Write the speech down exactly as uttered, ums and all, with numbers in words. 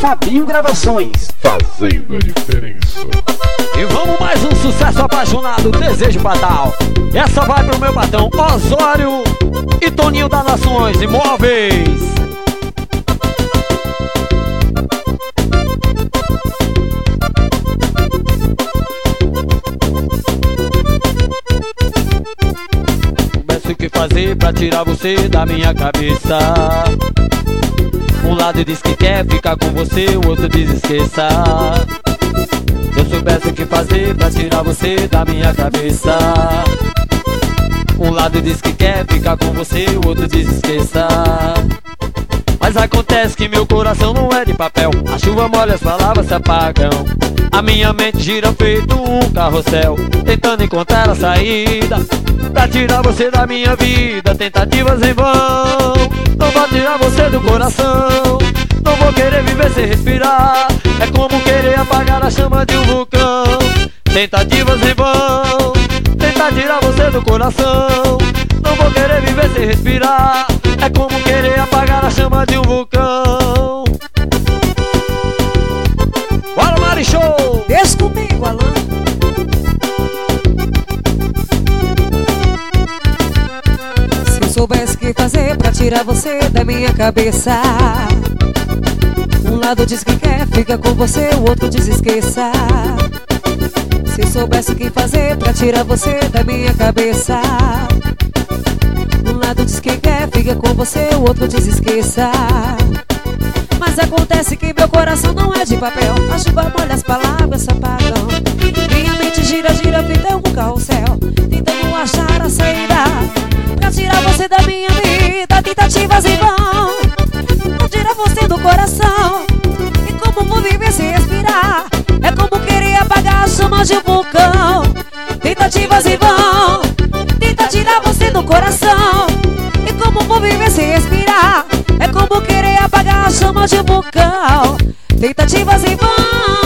Fabinho Gravações, fazendo a diferença. E vamos mais um sucesso apaixonado, Desejo Fatal. Essa vai pro meu patrão Osório e Toninho das Nações Imóveis. Começo o que fazer pra tirar você da minha cabeça. Um lado diz que quer ficar com você, o outro diz esqueça. Se eu soubesse o que fazer pra tirar você da minha cabeça. Um lado diz que quer ficar com você, o outro diz esqueça. Mas acontece que meu coração não é de papel. A chuva molha, as palavras se apagam. A minha mente gira feito um carrossel, tentando encontrar a saída pra tirar você da minha vida. Tentativas em vão, não vou tirar você do coração. Não vou querer viver sem respirar. É como querer apagar a chama de um vulcão. Tentativas em vão, tentar tirar você do coração. Não vou querer viver sem respirar. É como querer apagar a chama de um vulcão. Bora, Mari Show! Deixa comigo, Alan. Se eu soubesse o que fazer pra tirar você da minha cabeça. Um lado diz que quer, fica com você, o outro diz esqueça. Se eu soubesse o que fazer pra tirar você da minha cabeça. Um lado diz que quer, fica com você, o outro diz esqueça. Mas acontece que meu coração não é de papel. A chuva molha, as palavras se apagam. Minha mente gira, gira, feita um carrossel, tentando achar a saída pra tirar você da minha vida. Tentativas em vão, pra tirar você do coração. E como vou viver sem respirar? É como querer apagar a chama de um vulcão. Tentativas em vão, tenta tirar você do coração. E como vou viver sem respirar? É como querer apagar a chama de um vulcão. Tentativas em vão.